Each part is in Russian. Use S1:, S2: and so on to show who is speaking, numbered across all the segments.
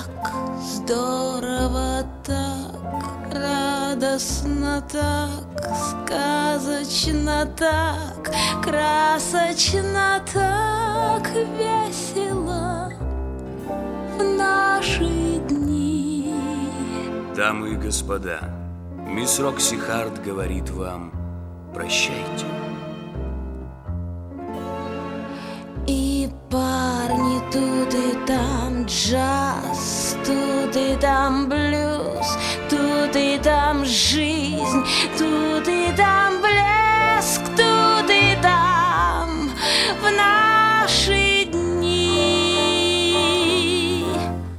S1: так здорово, так радостно, так сказочно, так красочно, так весело в наши дни.
S2: Дамы и господа, мисс Рокси Харт говорит вам прощайте.
S1: И парни тут и там джаз, тут и там блюз, тут и там жизнь, тут и там блеск, тут и там в наши дни.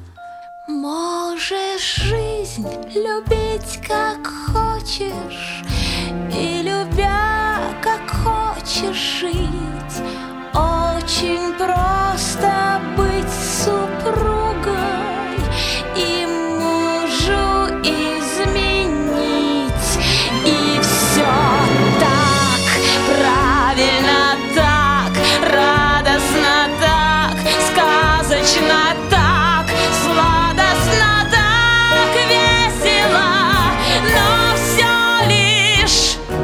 S1: Можешь жизнь любить как хочешь, и любя как хочешь жить. Очень просто быть супругой и мужу изменить. И все так правильно, так радостно, так сказочно, так сладостно, так весело, но все лишь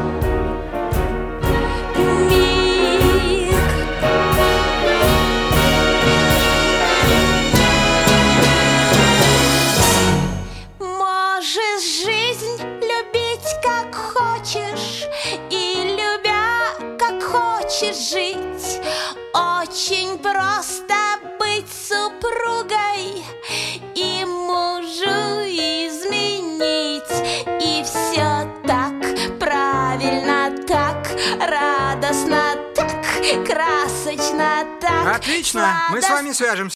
S1: жизнь любить как хочешь, и любя как хочешь жить. Очень просто быть супругой и мужу изменить. И все так правильно, так радостно, так красочно, так
S3: отлично, мы с вами свяжемся.